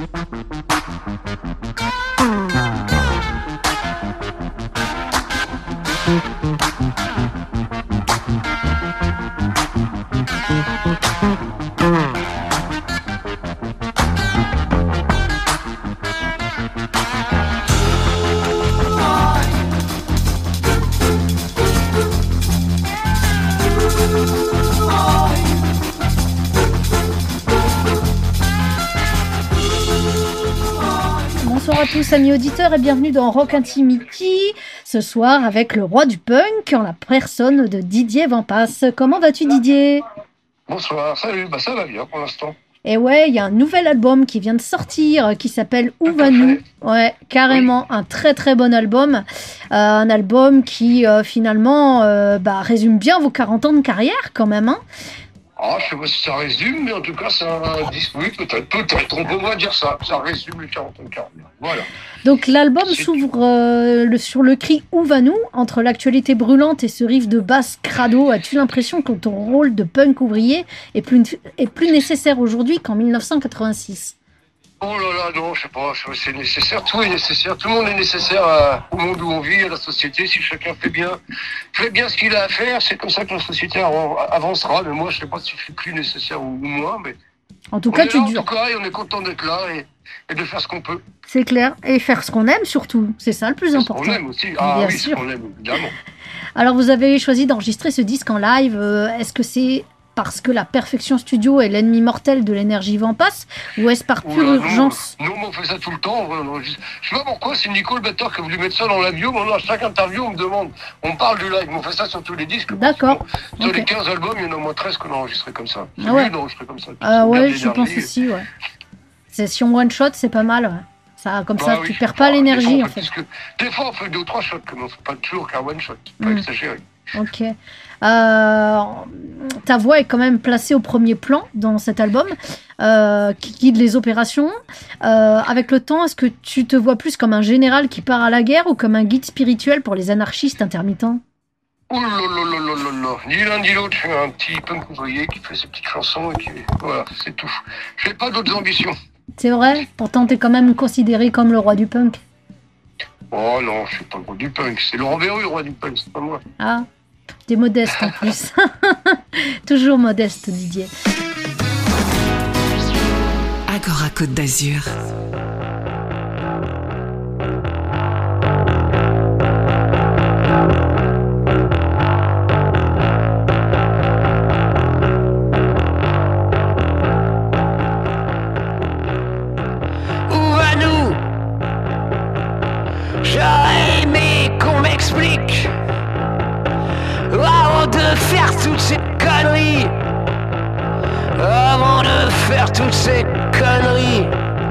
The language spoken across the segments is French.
Bonsoir à tous amis auditeurs et bienvenue dans Rock Intimity, ce soir avec le roi du punk en la personne de Didier Vampas. Comment vas-tu Didier ? Bonsoir, salut, ça va bien pour l'instant. Et ouais, il y a un nouvel album qui vient de sortir qui s'appelle Où va-nous ? Ouais, carrément, oui. Un très très bon album. Un album qui finalement résume bien vos 40 ans de carrière quand même. Hein. Ah, je sais pas si ça résume, mais en tout cas, c'est un disque. Oui, peut-être, on peut moins dire ça. Ça résume les 40 ans de carrière. Voilà. Donc l'album s'ouvre sur le cri « Où va-nous » entre l'actualité brûlante et ce riff de basse crado. As-tu l'impression que ton rôle de punk ouvrier est plus nécessaire aujourd'hui qu'en 1986 ? Oh là là, non, je sais pas, c'est nécessaire, tout est nécessaire, tout le monde est nécessaire au monde où on vit, à la société, si chacun fait bien ce qu'il a à faire, c'est comme ça que la société avancera, mais moi je sais pas si je suis plus nécessaire ou moins, mais... En tout cas, tu dures. En tout cas, et on est content d'être là et de faire ce qu'on peut. C'est clair, et faire ce qu'on aime surtout, c'est ça le plus important. Ce qu'on aime aussi, bien sûr. Ce qu'on aime, évidemment. Alors vous avez choisi d'enregistrer ce disque en live, est-ce que c'est... parce que la perfection studio est l'ennemi mortel de l'énergie Vampas, ou est-ce par pure urgence ? Non, on fait ça tout le temps. Je sais pas pourquoi, c'est Nico le batteur qui a voulu mettre ça dans la bio. Maintenant, à chaque interview, on me demande, on parle du live, mais on fait ça sur tous les disques. D'accord. Sur les 15 albums, il y en a au moins 13 qu'on a enregistré comme ça. C'est mieux d'enregistrer comme ça. Ouais, je pense aussi, ouais. Session one shot, c'est pas mal, ouais. Ça, comme ça, tu perds pas l'énergie, en fait. Des fois, on fait 2 ou 3 shots, mais on fait pas toujours qu'un one shot, pas exagéré. Ok. Ta voix est quand même placée au premier plan dans cet album qui guide les opérations. Avec le temps, est-ce que tu te vois plus comme un général qui part à la guerre ou comme un guide spirituel pour les anarchistes intermittents ? Oh là là là là là là. Ni l'un ni l'autre, je suis un petit punk ouvrier qui fait ses petites chansons et qui... Voilà, c'est tout. Je n'ai pas d'autres ambitions. C'est vrai ? Pourtant, t'es quand même considéré comme le roi du punk. Oh non, je suis pas le roi du punk. C'est Laurent Berru, le roi du punk, c'est pas moi. Ah, t'es modeste en plus. Toujours modeste, Didier. Agora Côte d'Azur. J'aurais aimé qu'on m'explique avant de faire toutes ces conneries. Avant de faire toutes ces conneries.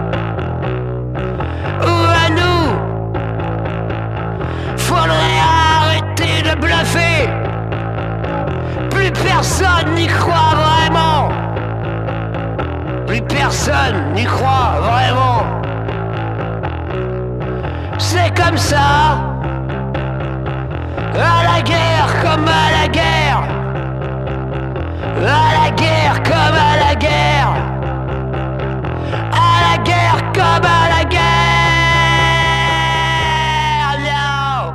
Où à nous? Faudrait arrêter de bluffer. Plus personne n'y croit vraiment. Plus personne n'y croit vraiment. C'est comme ça, à la guerre comme à la guerre, à la guerre comme à la guerre, à la guerre comme à la guerre. No.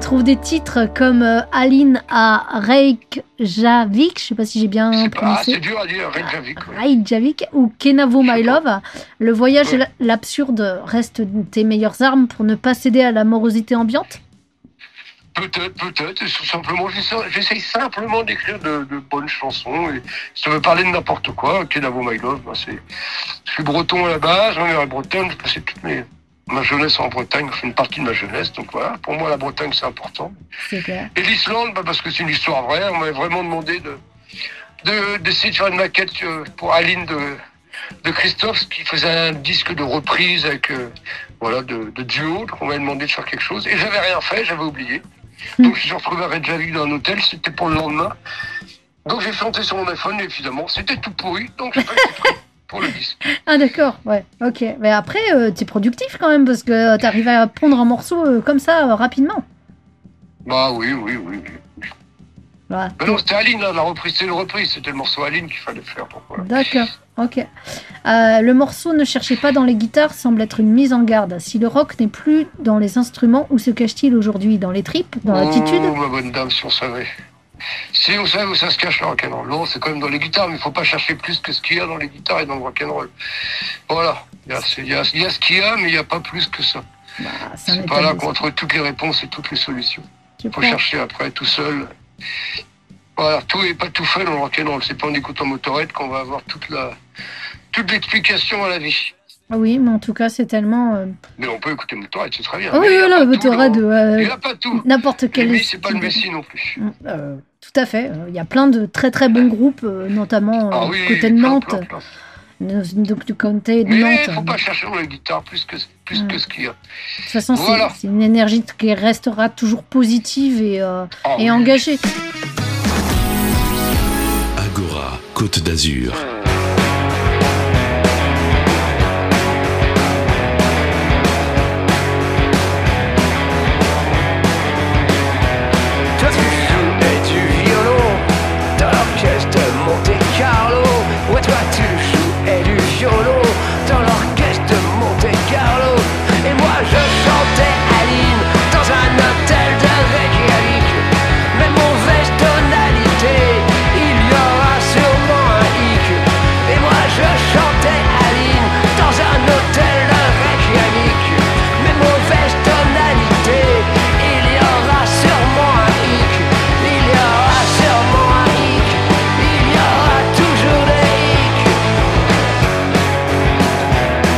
retrouve des titres comme Aline à Reykjavik, je sais pas si j'ai bien prononcé. C'est dur à dire, Reykjavik. Ouais. Reykjavik ou Kenavo My Love. Le voyage et l'absurde restent tes meilleures armes pour ne pas céder à la morosité ambiante? Peut-être. Tout simplement, j'essaye simplement d'écrire de bonnes chansons. Et ça veut parler de n'importe quoi. Kenavo My Love, je suis breton à la base, ma mère est bretonne, j'ai passé ma jeunesse en Bretagne, je fais une partie de ma jeunesse, donc voilà, pour moi la Bretagne c'est important. C'est clair. Et l'Islande, parce que c'est une histoire vraie, on m'avait vraiment demandé d'essayer de faire une maquette pour Aline de Christophe, qui faisait un disque de reprise avec de duo, donc on m'avait demandé de faire quelque chose, et j'avais rien fait, j'avais oublié. Donc je suis retrouvé à Reykjavik dans un hôtel, c'était pour le lendemain. Donc j'ai chanté sur mon iPhone, et évidemment, c'était tout pourri, donc j'ai pas été pris pour le disque. Ah d'accord, ouais, ok. Mais après, t'es productif quand même, parce que t'arrives à pondre un morceau comme ça, rapidement. Bah oui. Voilà. Mais non, c'était Aline, la reprise, c'était une reprise, c'était le morceau Aline qu'il fallait faire. Donc voilà. D'accord, ok. Le morceau Ne cherchez pas dans les guitares semble être une mise en garde. Si le rock n'est plus dans les instruments, où se cache-t-il aujourd'hui? Dans les tripes? Dans l'attitude? Oh, ma bonne dame, si on savait. Si on savait où ça se cache le rock'n'roll. Non, c'est quand même dans les guitares, mais il ne faut pas chercher plus que ce qu'il y a dans les guitares et dans le rock'n'roll. Voilà. Il y a ce qu'il y a, mais il n'y a pas plus que ça. Bah, c'est pas là qu'on trouve toutes les réponses et toutes les solutions. Il faut chercher après tout seul. Voilà, tout n'est pas tout fait dans le rock'n'roll. C'est pas en écoutant Motorhead qu'on va avoir toute l'explication à la vie. Oui, mais en tout cas, c'est tellement... Mais on peut écouter Motorhead, c'est très bien. Oui, voilà, Motorhead... il n'a pas tout. N'importe quel... Lui, c'est pas le Messie non plus. Tout à fait. Il y a plein de très très bons groupes, notamment du côté de Nantes. Plein. Donc du côté de Nantes. Mais il ne faut pas chercher dans la guitare plus que ce qu'il y a. De toute façon, c'est une énergie qui restera toujours positive et engagée. Agora, Côte d'Azur. Toi tu jouais du violon dans l'orchestre de Monte Carlo. Ouais, toi tu jouais du violon dans l'orchestre de Monte Carlo. Et moi je chantais Aline dans un hôtel de Reykjavik. Mais mauvaise tonalité, il y aura sûrement un hic. Et moi je chantais Aline dans un hôtel de Reykjavik. Mais mauvaise tonalité, il y aura sûrement un hic. Il y aura sûrement un hic. Il y aura toujours des hics.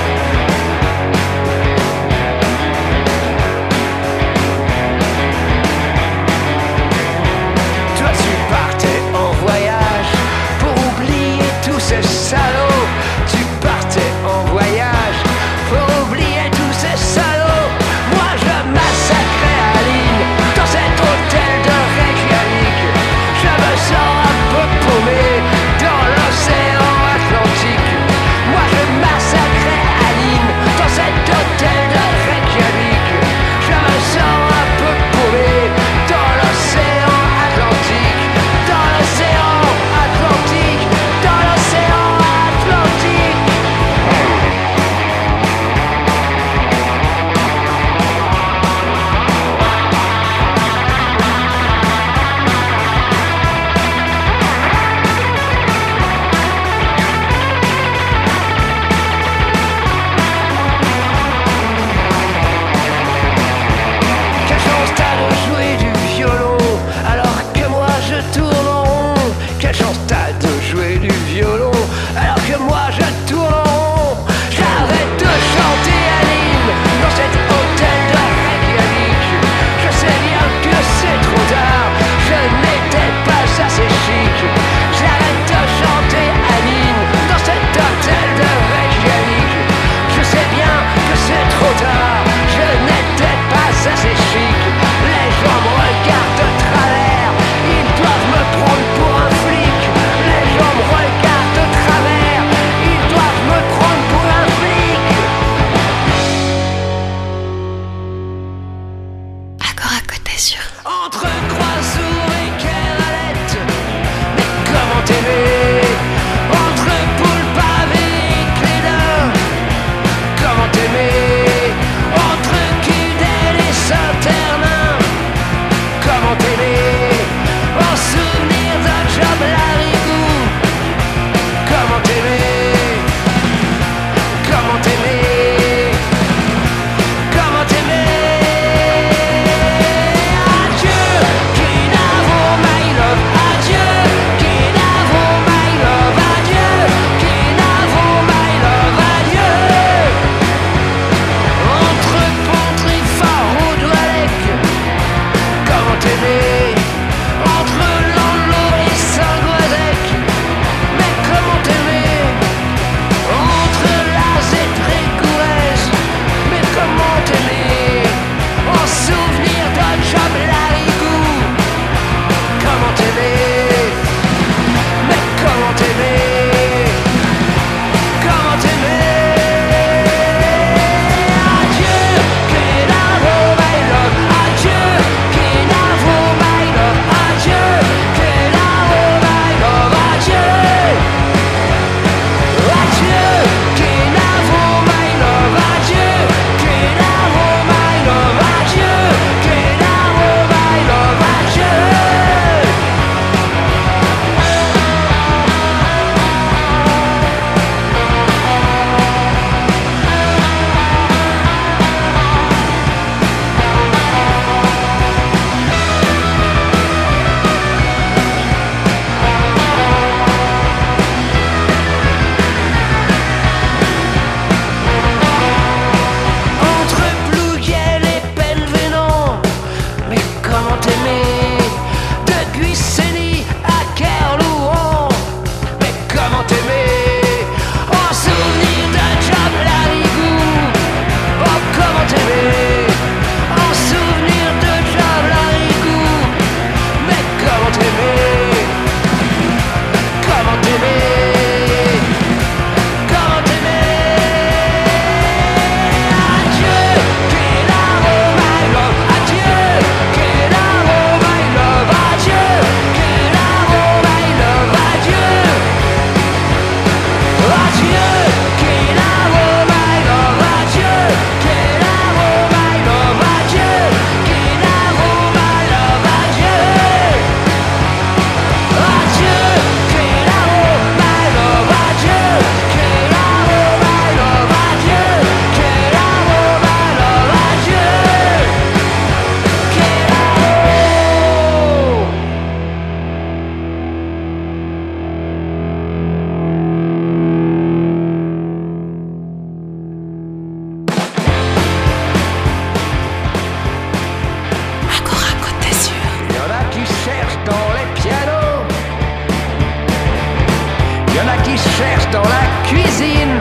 cuisine.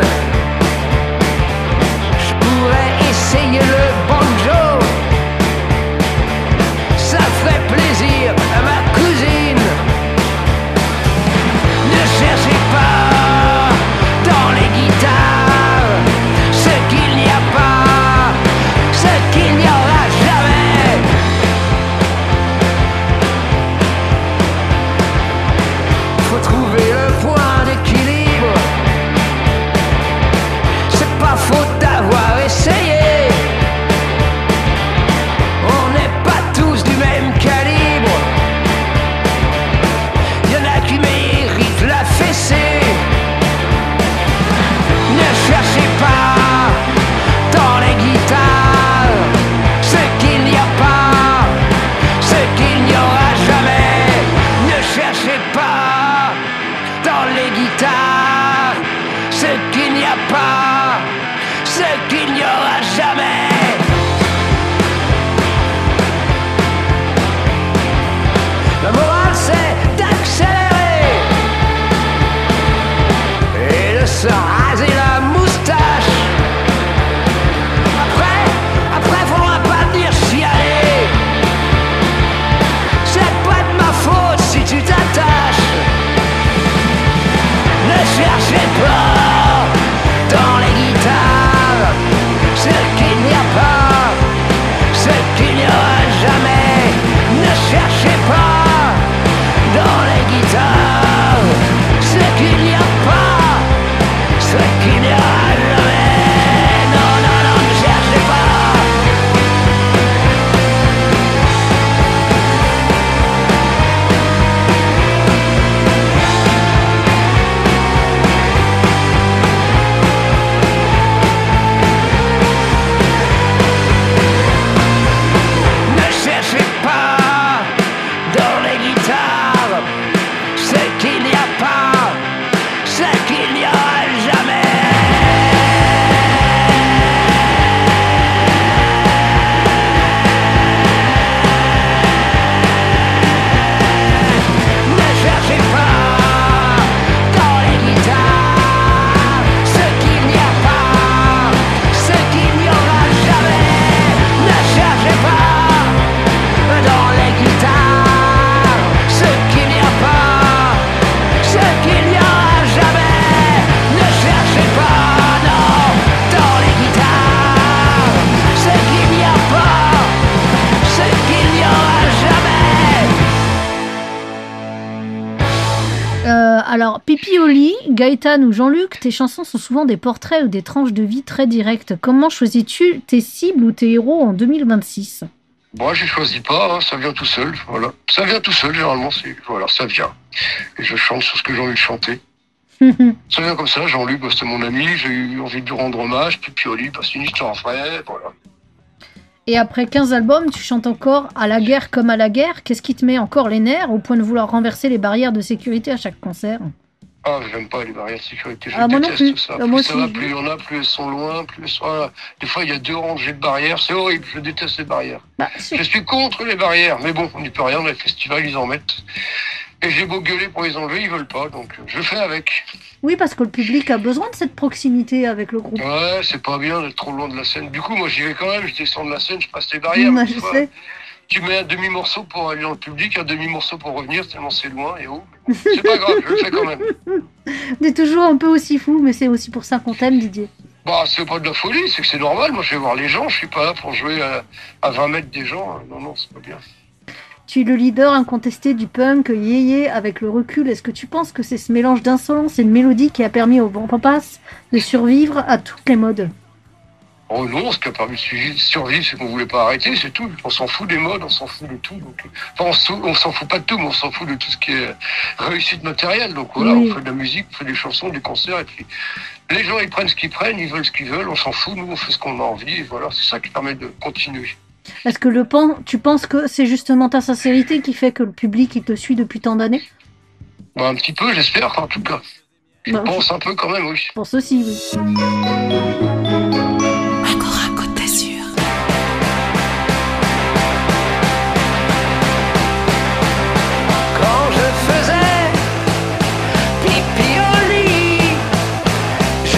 Je pourrais essayer le banjo. Ça ferait plaisir à ma cousine. Ne cherchez pas dans les guitares ce qu'il n'y a pas, ce qu'il n'y aura jamais. Faut trouver le point d'équilibre. C'est pas faute d'avoir essayé. On n'est pas tous du même calibre. Y'en a qui méritent la fessée. Ne cherchez pas dans les guitares ce qu'il n'y a pas, ce qu'il n'y aura jamais. Ne cherchez pas dans les guitares ce qu'il n'y a pas, ce qu'il n'y aura jamais. La morale c'est d'accélérer et de se raser la moustache. Après faudra pas dire chialer. C'est pas de ma faute si tu t'attaches. Ne cherchez pas dans les guitares ce qu'il n'y a pas, ce qu'il n'y aura jamais. Ne cherchez pas dans les guitares ce qu'il n'y a pas, ce qu'il n'y aura jamais. Non, non, non, ne cherchez pas. Ne cherchez pas dans les guitares ce qu'il n'y a pas, ce qu'il n'y aura jamais. Ne cherchez pas dans les guitares ce qu'il n'y a pas, ce qu'il n'y aura jamais. Ne cherchez pas dans les guitares ce qu'il n'y a pas, ce qu'il n'y aura jamais. Ne cherchez pas, non, dans les guitares ce qu'il n'y a pas, ce qu'il n'y aura jamais. Alors, Pipi au lit, Gaëtan ou Jean-Luc, tes chansons sont souvent des portraits ou des tranches de vie très directes. Comment choisis-tu tes cibles ou tes héros en 2026? Moi, je choisis pas, hein, ça vient tout seul, voilà. Ça vient tout seul, généralement, voilà, ça vient. Et je chante sur ce que j'ai envie de chanter. Ça vient comme ça, Jean-Luc, bah, c'était mon ami, j'ai eu envie de lui rendre hommage, Pipi au lit, bah, c'est une histoire vraie, voilà. Et après 15 albums, tu chantes encore à la guerre comme à la guerre. Qu'est-ce qui te met encore les nerfs au point de vouloir renverser les barrières de sécurité à chaque concert? Ah, j'aime pas les barrières de sécurité, je Moi non plus. déteste ça. Moi Plus ça va, aussi. plus il y en a, plus elles sont loin, plus elles sont... Des fois, il y a 2 rangées de barrières, c'est horrible, je déteste les barrières. Je suis contre les barrières, mais bon, on n'y peut rien, dans les festivals, ils en mettent. Et j'ai beau gueuler pour les enlever, ils veulent pas, donc je fais avec. Oui, parce que le public a besoin de cette proximité avec le groupe. Ouais, c'est pas bien d'être trop loin de la scène. Du coup, moi, j'y vais quand même, je descends de la scène, je passe les barrières. Je sais. Tu mets un demi-morceau pour aller dans le public, un demi-morceau pour revenir, tellement c'est loin et haut. C'est pas grave, je le fais quand même. T'es toujours un peu aussi fou, mais c'est aussi pour ça qu'on t'aime, Didier. Bah, c'est pas de la folie, c'est que c'est normal. Moi, je vais voir les gens, je suis pas là pour jouer à 20 mètres des gens. Non, non, c'est pas bien. Tu es le leader incontesté du punk yéyé. Avec le recul, est-ce que tu penses que c'est ce mélange d'insolence et de mélodie qui a permis au Vent-Papas de survivre à toutes les modes? Oh non, ce qui a permis de survivre, c'est qu'on voulait pas arrêter, c'est tout. On s'en fout des modes, on s'en fout de tout. Donc, enfin, on s'en fout pas de tout, mais on s'en fout de tout ce qui est réussite matérielle. Donc voilà, oui. On fait de la musique, on fait des chansons, des concerts, et puis les gens ils prennent ce qu'ils prennent, ils veulent ce qu'ils veulent, on s'en fout, nous on fait ce qu'on a envie, et voilà, c'est ça qui permet de continuer. Est-ce que tu penses que c'est justement ta sincérité qui fait que le public il te suit depuis tant d'années? Bah, un petit peu, j'espère, en tout cas. Je pense un peu quand même, oui. Je pense aussi, oui. Agora Côte d'Azur. Quand je faisais pipi au lit,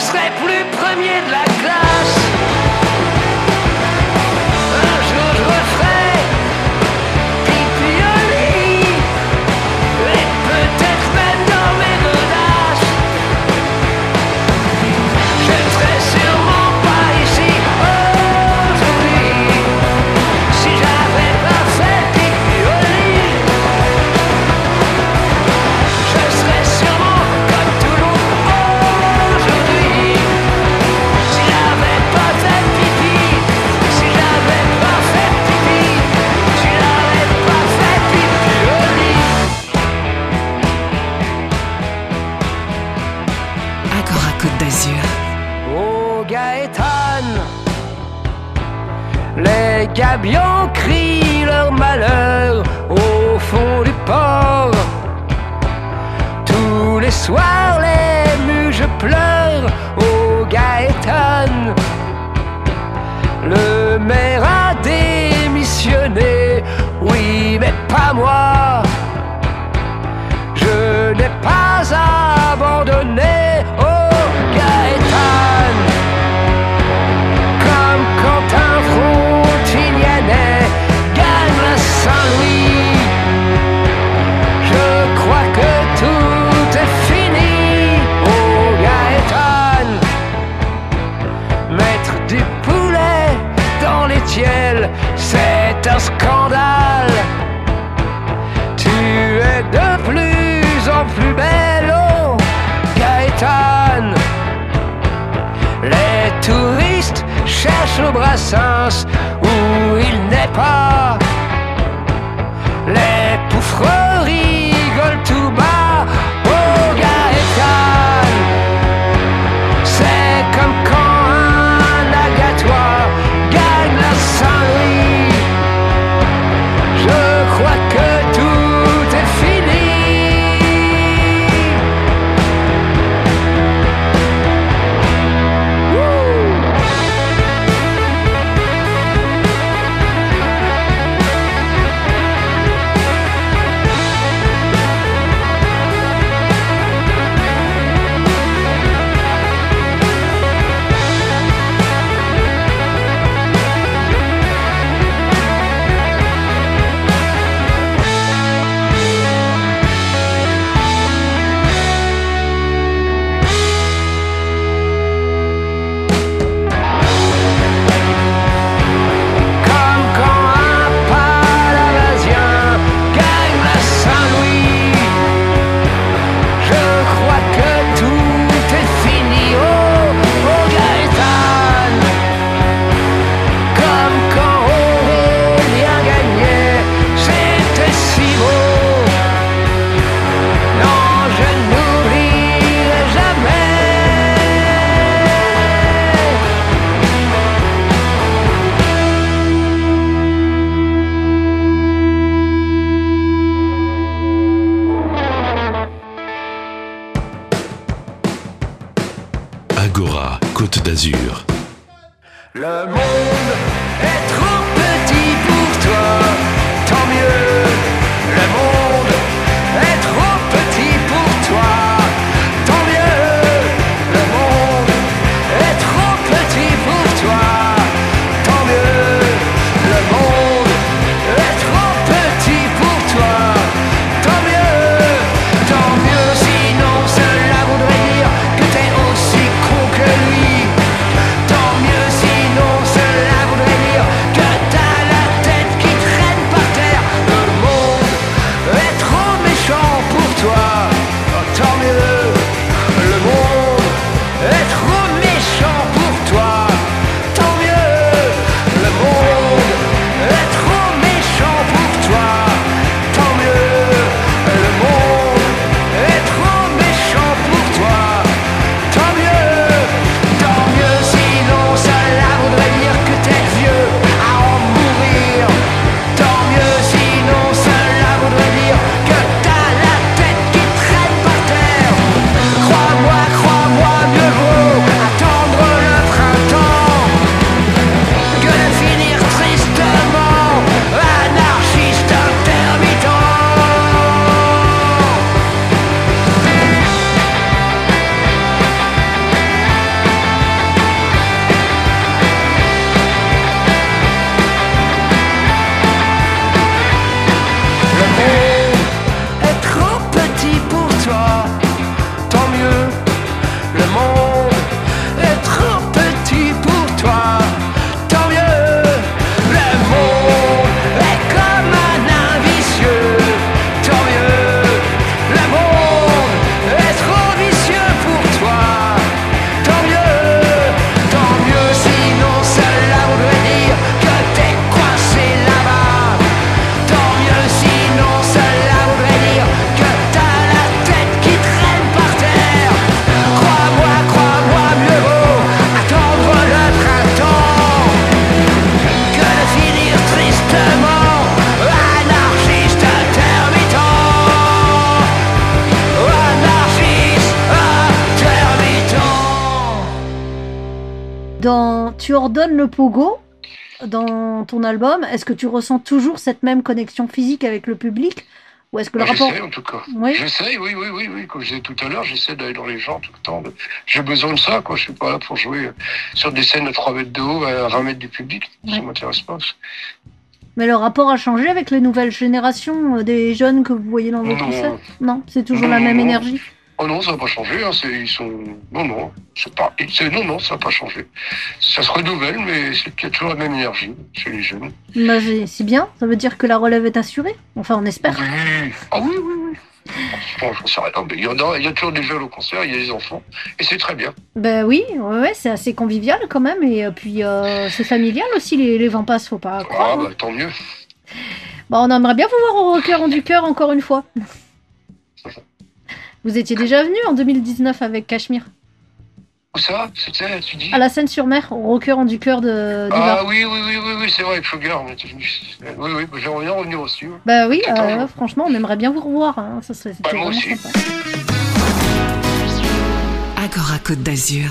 serai plus premier de la classe. Un jour je referai pipi au lit, et peut-être même dans mes godasses. Je ne serai sûrement pas ici aujourd'hui si j'avais pas fait pipi au lit. Je serais sûrement comme tout le monde aujourd'hui si j'avais pas fait pipi, si j'avais pas fait pipi, si j'avais pas fait pipi au lit. Agora Côte d'Azur. Oh Gaëtan, les gabions crient leur malheur au fond du port. Tous les soirs les muges pleurent, oh Gaëtan. Le maire a démissionné, oui mais pas moi. Je n'ai pas abandonné, oh Gaëtan. Comme quand un Frontignanais gagne la Saint-Louis. Je crois que tout est fini, oh Gaëtan. Mettre du poulet dans les tiels, c'est un scandale. Tu es de plus en plus belle, oh Gaëtan. Les touristes cherchent le Brassens où il n'est pas. Les pouffres rigolent tout bas, oh Gaëtan. C'est comme quand un agatoire gagne la Saint-Louis. Je crois que tout est fini. Comme quand un Palavasien gagne la Saint-Louis. Je crois que tout est fini, oh, oh Gaëtan. Comme quand Aurélien gagnait, c'était si beau. Non, je n'oublierai jamais. Agora Côte d'Azur. Le monde est trop petit pour toi, tant mieux. Le monde est trop petit pour toi, tant mieux. Le monde est trop petit pour toi, tant mieux. Le monde est trop petit pour toi, tant mieux. Tant mieux, sinon cela voudrait dire que t'es aussi con que lui. Tant mieux, sinon cela voudrait dire que Tu ordonnes le pogo dans ton album. Est-ce que tu ressens toujours cette même connexion physique avec le public? Ou est-ce que le rapport... J'essaie en tout cas. Oui. J'essaie, oui. Comme je disais tout à l'heure, j'essaie d'aller dans les gens tout le temps. J'ai besoin de ça, quoi. Je suis pas là pour jouer sur des scènes à 3 mètres de haut, à 20 mètres du public. Ça m'intéresse pas. Mais le rapport a changé avec les nouvelles générations des jeunes que vous voyez dans vos concerts? Non, c'est toujours la même énergie? Oh non, ça n'a pas changé. Hein. Non, ça n'a pas changé. Ça se renouvelle, mais il y a toujours la même énergie chez les jeunes. Bah, c'est bien. Ça veut dire que la relève est assurée. Enfin, on espère. Oui. Ah oui. Bon, j'en sais rien. Mais il y a toujours des jeunes au concert, il y a des enfants. Et c'est très bien. Ben oui, ouais, c'est assez convivial quand même. Et puis, c'est familial aussi, les vents passent, faut pas croire. Ah, bah tant mieux. Bah, on aimerait bien vous voir au Rockeur du Cœur encore une fois. Vous étiez déjà venu en 2019 avec Cachemire. Où ça? C'était, tu dis? À la Seine-sur-Mer, au Rockeur du Cœur de Ah oui, c'est vrai, avec Sugar, on était venus. Oui, j'aimerais bien revenir aussi. Ouais. Bah oui, franchement, on aimerait bien vous revoir. Hein. Ça serait moi vraiment aussi. sympa. Agora Côte d'Azur.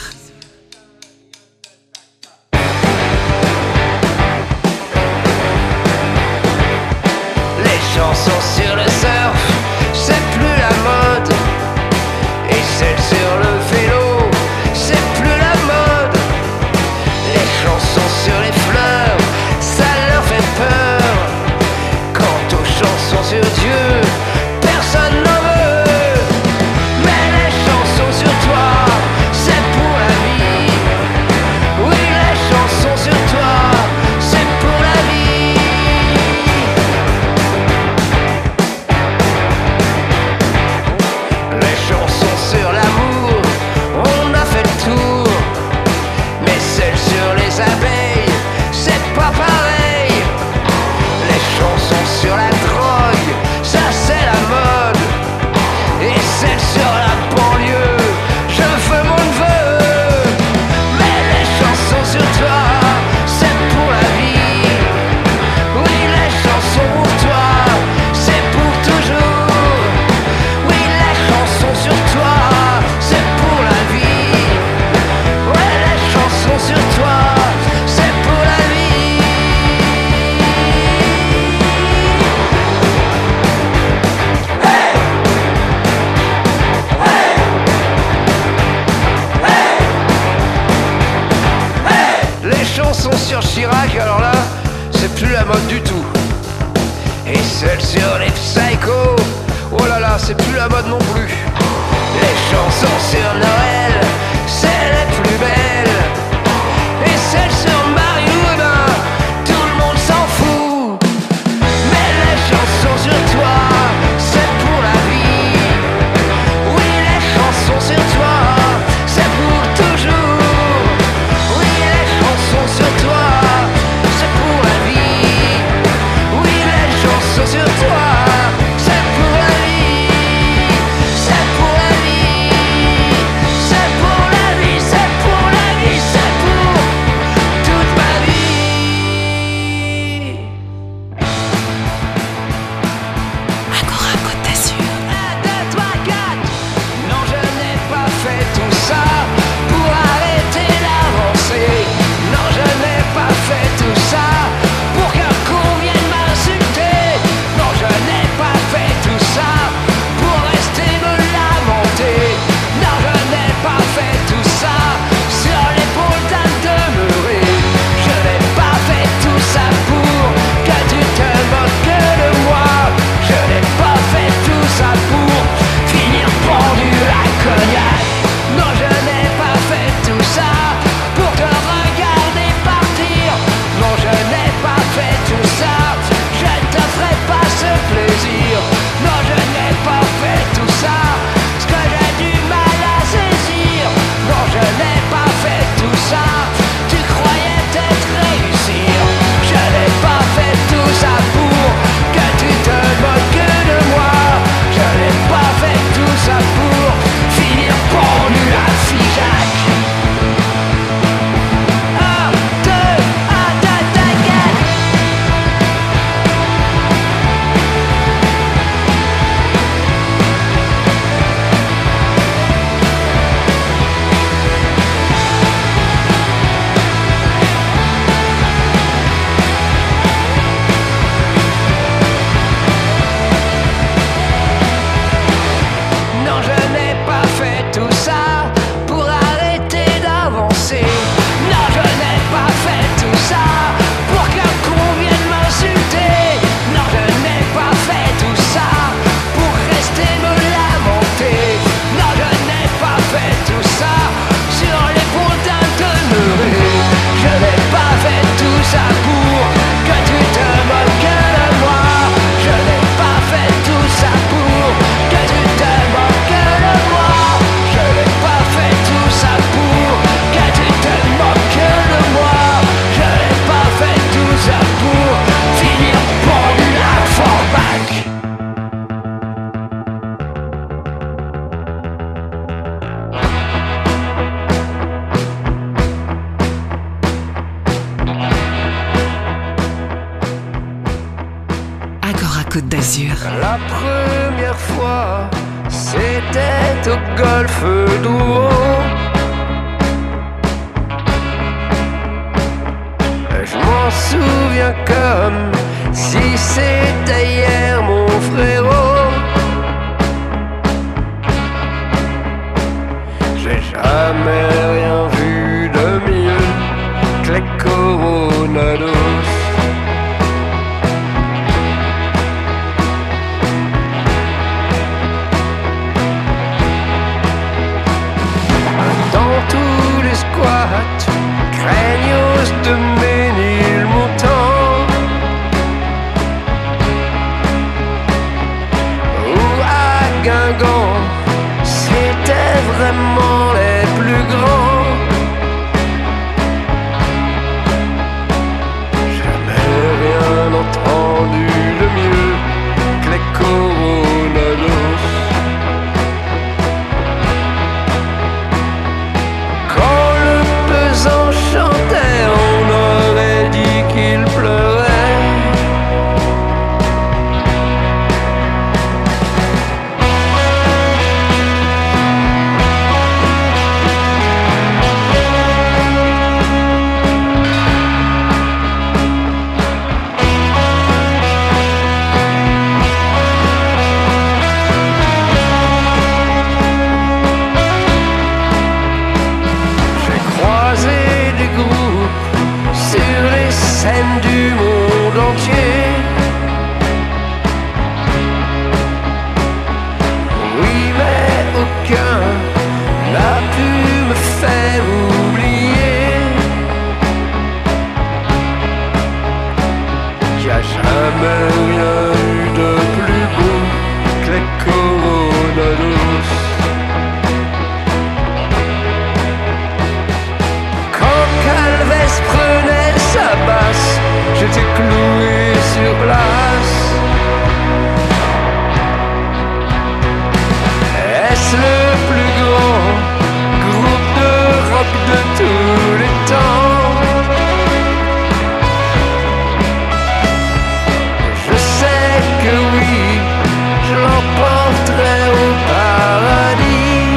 Les chansons sur le surf, c'est plus la mode. Et celles sur le vélo, c'est plus la mode. Les chansons sur les fleurs, ça leur fait peur. Quant aux chansons sur Dieu, personne n'en veut. Mais les chansons sur toi, c'est pour la vie. Oui, les chansons sur toi, c'est pour la vie. Les chansons sur l'amour, on a fait le tour. Mais celles sur les abeilles, c'est pas pareil. Les chansons sur la drogue, ça c'est la mode. Et celles sur la banlieue, je veux mon neveu. Mais les chansons sur toi, c'est pour la vie. Oui, les chansons pour toi, c'est pour toujours. Oui, les chansons sur toi, c'est pour la vie. Ouais, les chansons sur toi, c'est pour la vie. Les chansons sur Chirac, alors là, c'est plus la mode du tout. Et celles sur les psychos, oh là là, c'est plus la mode non plus. Les chansons sur Noël, c'est les plus belles. Et celles sur Marie-Lou, eh ben, tout le monde s'en fout. Mais les chansons sur toi, c'est pour la vie. Oui, les chansons sur toi, c'est pour toujours. Oui, les chansons sur toi, c'est pour la vie. Oui, les chansons sur toi, c'est pour la vie. C'est pour la vie. C'est pour la vie, c'est pour d'Azur. La première fois, c'était au golfe d'Ouo. Je m'en souviens comme si c'était hier, mon frérot. J'ai jamais rien vu de mieux que les Coronados. Dans tous les squats, craignos de Ménilmontant ou à Guingamp, c'était vraiment les plus grands. Jamais rien entendu de mieux que les Coronados. Quand le pesant chantait, on aurait dit qu'il pleurait. J'ai croisé des groupes sur les scènes du monde entier. Oui, mais aucun n'a pu me faire oublier qu'il n'y a jamais rien eu de plus beau que les Coronados. Quand Calvès prenait sa basse, j'étais cloué sur place. Est-ce le plus grand groupe de rock de tous les temps? Je sais que oui, je l'emporterai au paradis.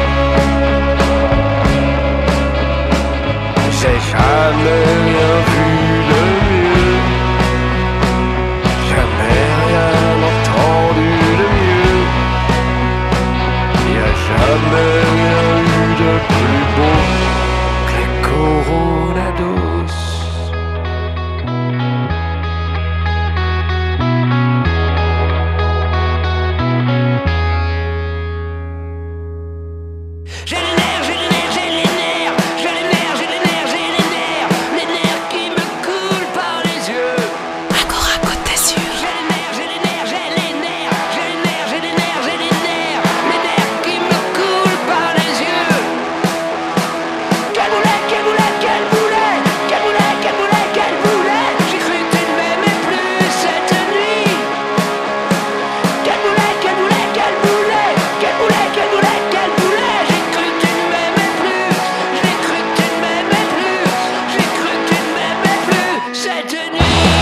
J'ai jamais rien vu de mieux, jamais rien entendu de mieux. Il n'y a jamais rien eu de plus beau que les Coronados. J'ai les nerfs, j'ai les nerfs, j'ai les nerfs, j'ai les nerfs, j'ai les nerfs, j'ai les nerfs qui me coulent par les yeux. Agora Côte d'Azur. J'ai les nerfs, j'ai les nerfs, j'ai les nerfs, j'ai les nerfs, j'ai les nerfs, j'ai les nerfs qui me coulent par les yeux. Quel boulet, quel boulet, quel boulet, quel boulet, quel boulet, quel boulet. J'ai cru que tu ne m'aimais plus cette nuit. Quel boulet, quel boulet, quel boulet, quel boulet, quel boulet, quel boulet. J'ai cru que tu ne m'aimais plus, j'ai cru que tu ne m'aimais plus, j'ai cru que tu ne m'aimais plus cette nuit.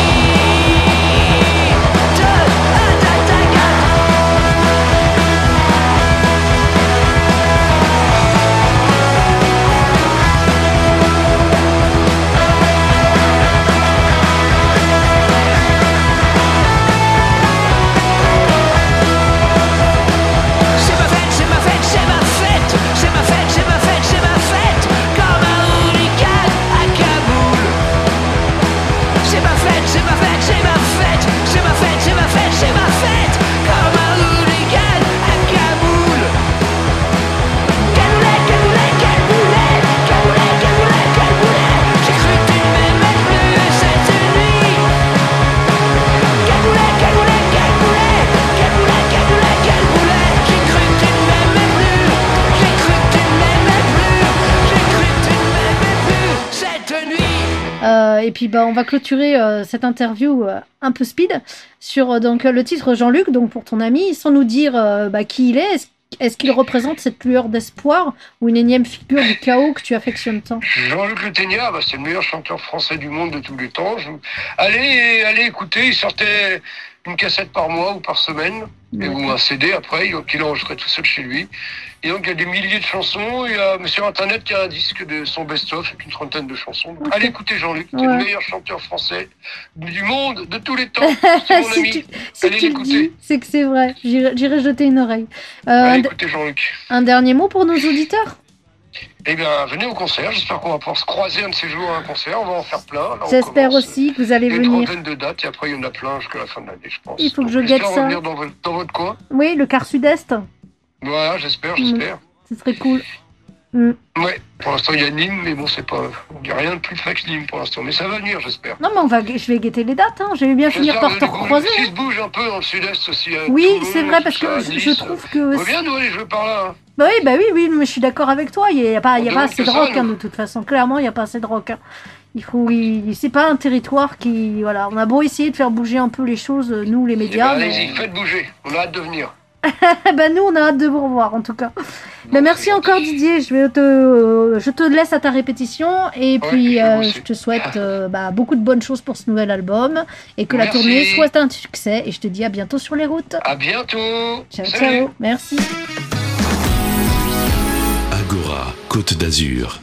C'est ma fête, c'est ma fête, c'est ma fête, c'est ma fête, c'est ma fête, c'est ma fête, comme un hooligan à Kaboul. C'est ma fête, c'est ma fête, c'est ma fête, c'est ma fête, c'est ma fête, c'est ma fête, comme un hooligan à Kaboul. Quel boulet, quel boulet, quel boulet, quel boulet, quel boulet, quel boulet. J'ai cru que tu ne m'aimais plus cette nuit. Quel boulet, quel boulet, quel boulet, quel boulet, quel boulet, quel boulet. J'ai cru que tu ne m'aimais plus, j'ai cru que tu ne m'aimais plus, j'ai cru que tu ne m'aimais plus cette nuit. Et puis on va clôturer cette interview un peu speed sur donc le titre Jean-Luc, donc pour ton ami, sans nous dire qui il est. Est-ce qu'il représente cette lueur d'espoir ou une énième figure du chaos que tu affectionnes tant? Jean-Luc Le Ténia, c'est le meilleur chanteur français du monde de tous les temps. Allez écouter, il sortait une cassette par mois ou par semaine, ou un CD après, qu'il enregistrait tout seul chez lui. Et donc il y a des milliers de chansons, il y a sur internet il y a un disque de son best-of avec une trentaine de chansons. Donc, allez écouter Jean-Luc, c'est le meilleur chanteur français du monde, de tous les temps, c'est mon ami. Allez l'écouter. C'est que c'est vrai, j'irai jeter une oreille. Allez écouter Jean-Luc. Un dernier mot pour nos auditeurs? Eh bien, venez au concert. J'espère qu'on va pouvoir se croiser un de ces jours à un concert. On va en faire plein. Là, j'espère aussi que vous allez venir. Une trentaine de dates et après, il y en a plein jusqu'à la fin de l'année, je pense. Il faut que je guette ça. Revenir dans votre coin. Oui, le quart sud-est. Voilà, j'espère. Ce serait cool. Ouais, pour l'instant, il y a Nîmes, mais bon, c'est pas... Il n'y a rien de plus frais que Nîmes pour l'instant. Mais ça va venir, j'espère. Non, mais je vais guetter les dates. Hein. Je vais bien finir par te recroiser. Si se bouge un peu dans le sud-est aussi. Oui, Toulon, c'est vrai, parce que Nice, je trouve que... Reviens nous aller jouer par là. Hein. Bah oui, mais je suis d'accord avec toi. Il n'y a pas assez de rock, hein, de toute façon. Clairement, il n'y a pas assez de rock. Hein. C'est pas un territoire qui... Voilà, on a beau essayer de faire bouger un peu les choses, nous, les médias. Mais... Allez-y, faites bouger. On a hâte de venir. Nous, on a hâte de vous revoir, en tout cas. Merci encore, Didier. Je te laisse à ta répétition. Et puis, je te souhaite beaucoup de bonnes choses pour ce nouvel album. Et que la tournée soit un succès. Et je te dis à bientôt sur les routes. À bientôt. Ciao. Merci. Agora, Côte d'Azur.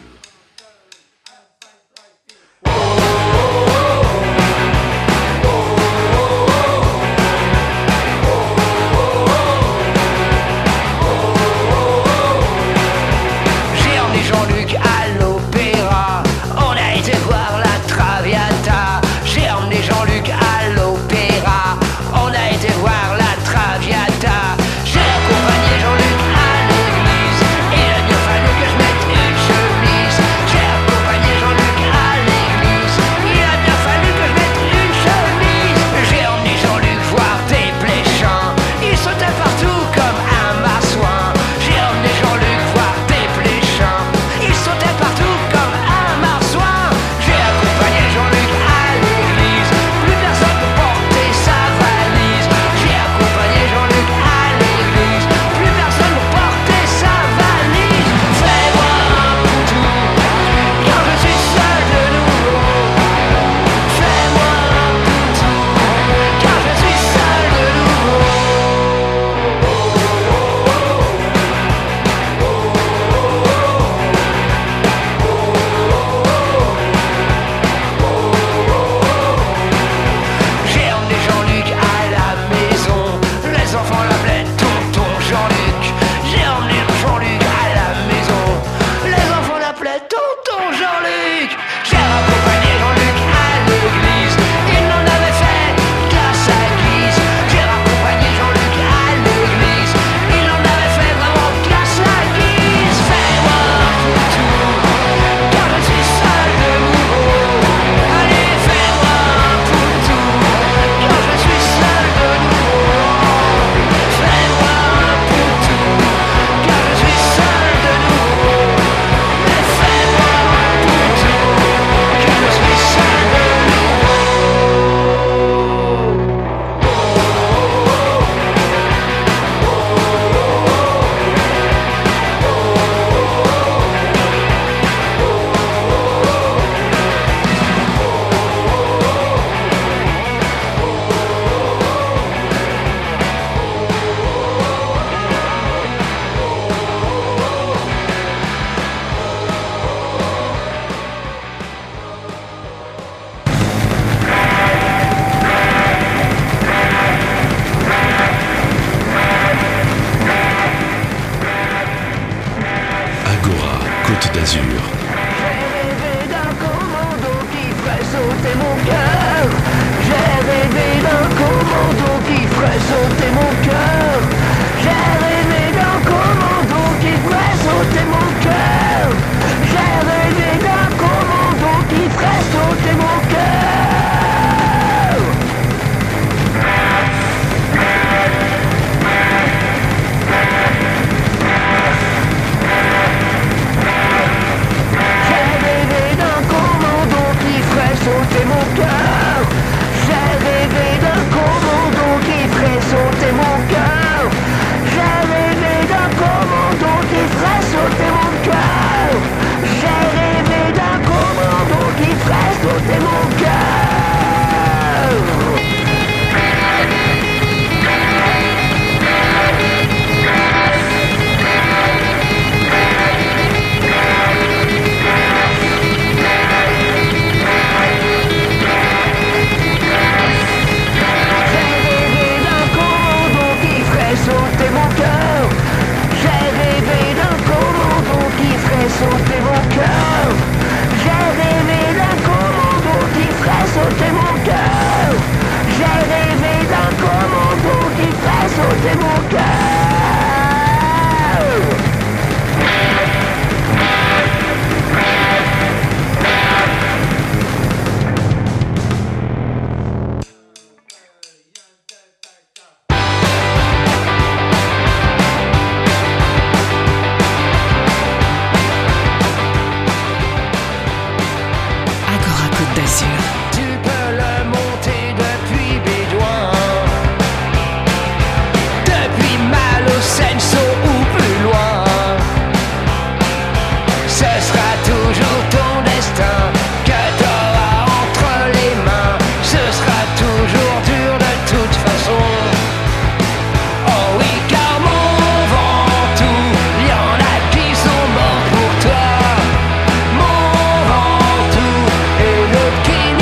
Côte d'Azur. J'ai rêvé d'un commando qui ferait sauter mon cœur. J'ai rêvé d'un commando qui ferait sauter mon cœur. J'ai rêvé d'un commando qui ferait sauter mon cœur. J'ai rêvé d'un commando qui ferait sauter mon cœur. Sauter mon cœur. d'Azur. Tu peux le monter depuis Bédouin, depuis Malo-Senso ou plus loin. Ce sera toujours ton destin que t'auras entre les mains. Ce sera toujours dur de toute façon. Oh oui, car mon Ventoux, y en a qui sont morts pour toi. Mon Ventoux et l'autre qui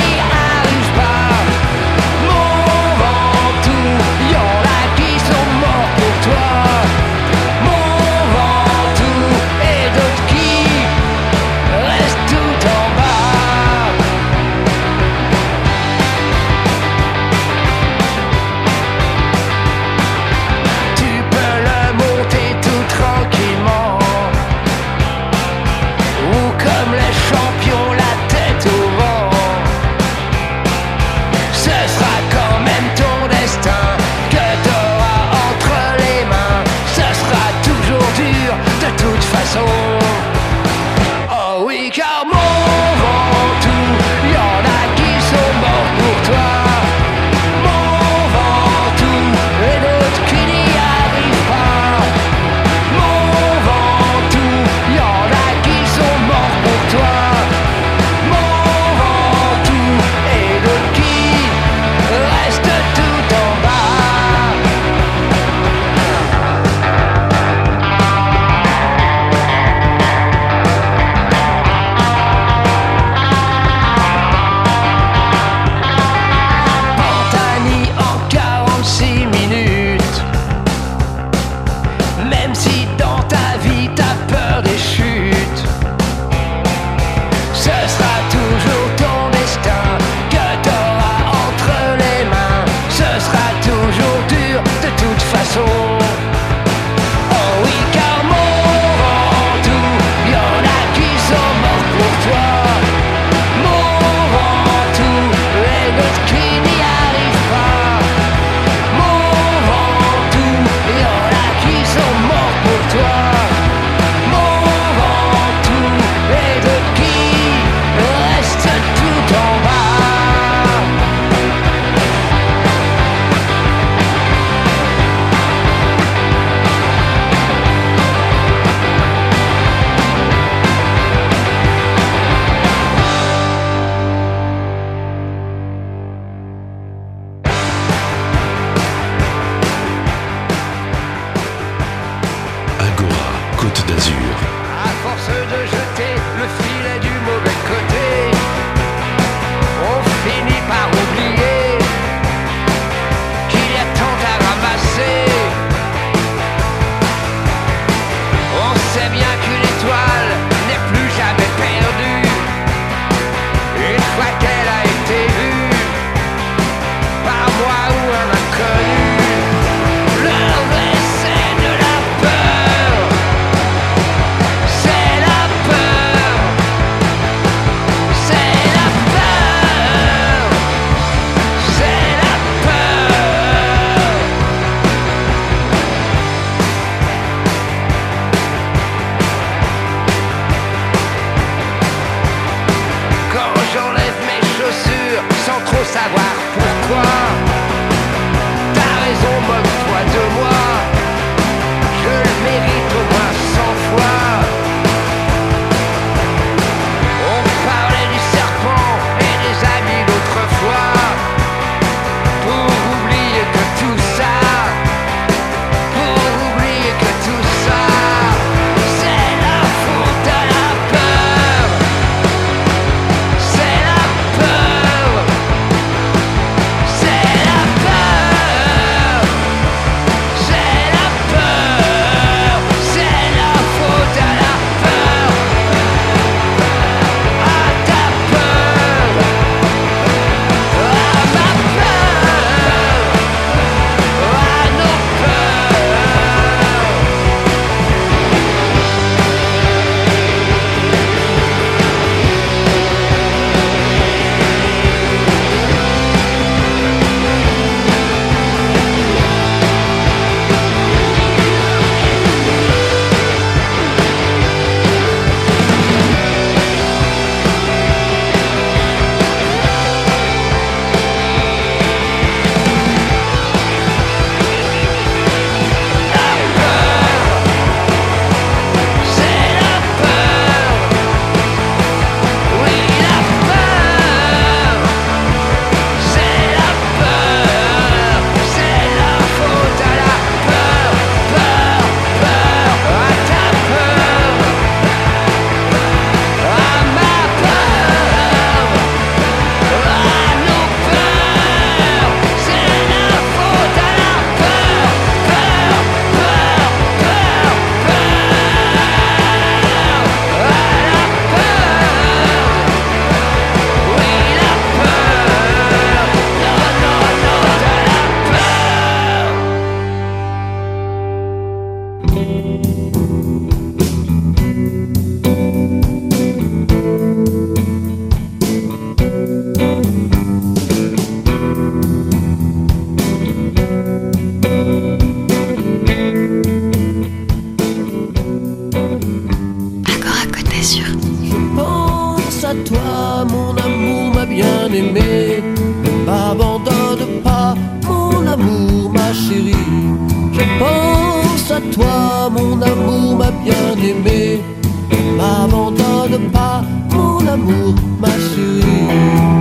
toi, mon amour, ma bien-aimée. Ne m'abandonne pas, mon amour, ma chérie. Je pense à toi, mon amour, ma bien-aimée. Ne m'abandonne pas, mon amour, ma chérie.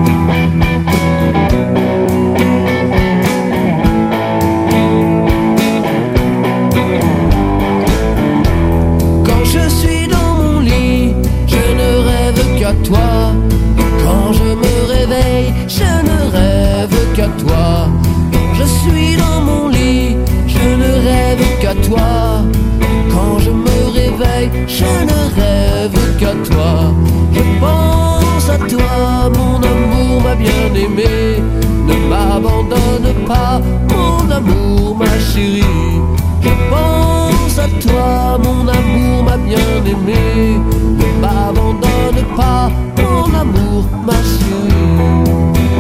Quand je suis dans mon lit, je ne rêve qu'à toi. Quand je me réveille, je ne rêve qu'à toi. Quand je suis dans mon lit, je ne rêve qu'à toi. Quand je me réveille, je ne rêve qu'à toi. Je pense à toi, mon amour, ma bien-aimée. Ne m'abandonne pas, mon amour, ma chérie. Je pense à toi, mon amour, ma bien-aimée. Ne m'abandonne pas, mon amour, ma chérie.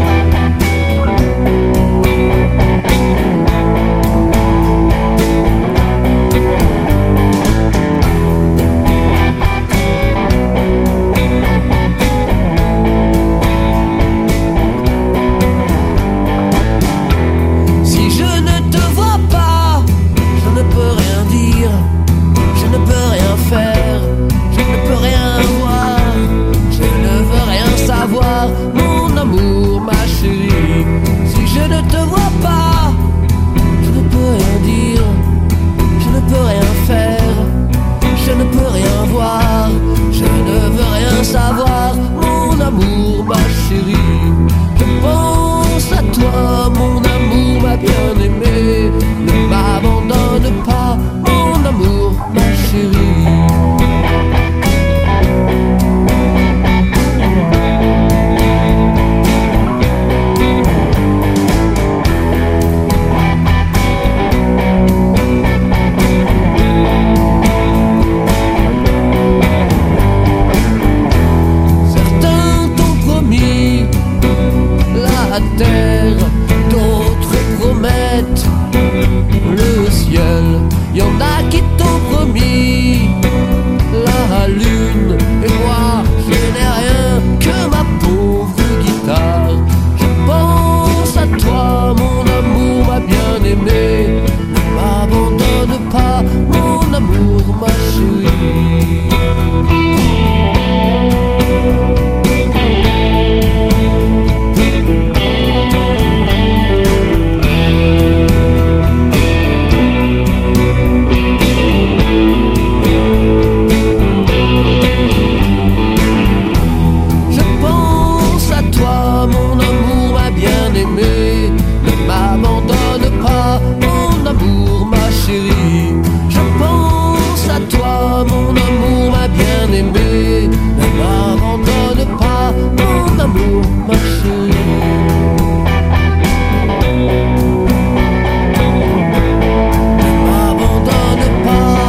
Mon amour, ma chérie, si je ne te vois pas, je ne peux rien dire, je ne peux rien faire, je ne peux rien voir, je ne veux rien savoir, mon amour, ma chérie. Je pense à toi, mon amour, ma bien-aimée. Ne m'abandonne pas, mon amour, ma chérie. Terre, d'autres promettent le ciel. Y en a qui t'ont promis la lune, et moi je n'ai rien que ma pauvre guitare. Je pense à toi, mon amour, ma bien-aimée. Ne m'abandonne pas, mon amour, ma chérie. Ne m'abandonne pas, mon amour, ma chérie. Je pense à toi, mon amour, ma bien-aimée. Ne m'abandonne pas, mon amour, ma chérie. Ne m'abandonne pas.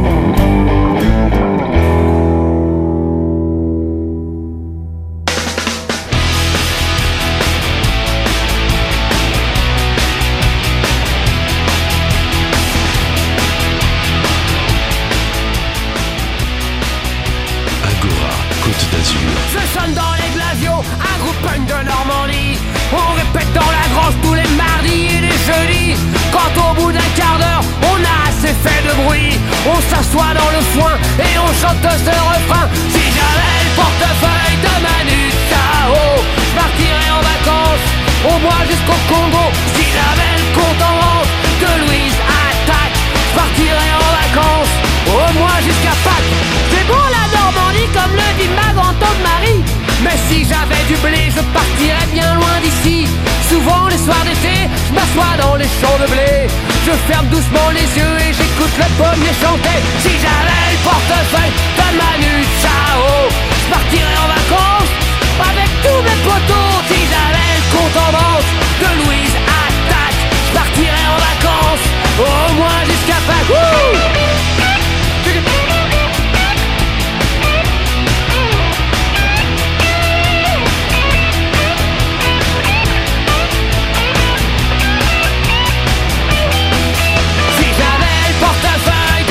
Je sonne dans les glaciaux, un groupe punk de Normandie. On répète dans la grange tous les mardis et les jeudis. Quand au bout d'un quart d'heure, on a assez fait de bruit, on s'assoit dans le foin et on chante ce refrain. Si j'avais le portefeuille de Manu Chao, je partirais en vacances, au moins jusqu'au Congo. Si j'avais le compte en banque de Louise Attaque, je partirais en vacances, au moins jusqu'à Pâques. C'est bon la Normandie comme le dit ma grand-tante Marie. Mais si j'avais du blé, je partirais bien loin d'ici. Souvent les soirs d'été, je m'assois dans les champs de blé. Je ferme doucement les yeux et j'écoute le pommier chanter. Si j'avais le portefeuille de Manu Chao, je partirais en vacances avec tous mes potos. Si j'avais le compte en banque de Louise Attaque, je partirais en vacances, au moins jusqu'à Pâques.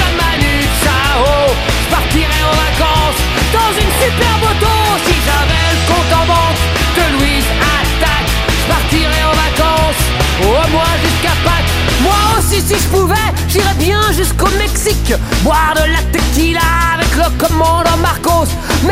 Super moto, si j'avais j'irai bien jusqu'au Mexique, boire de la tequila avec le commandant Marcos,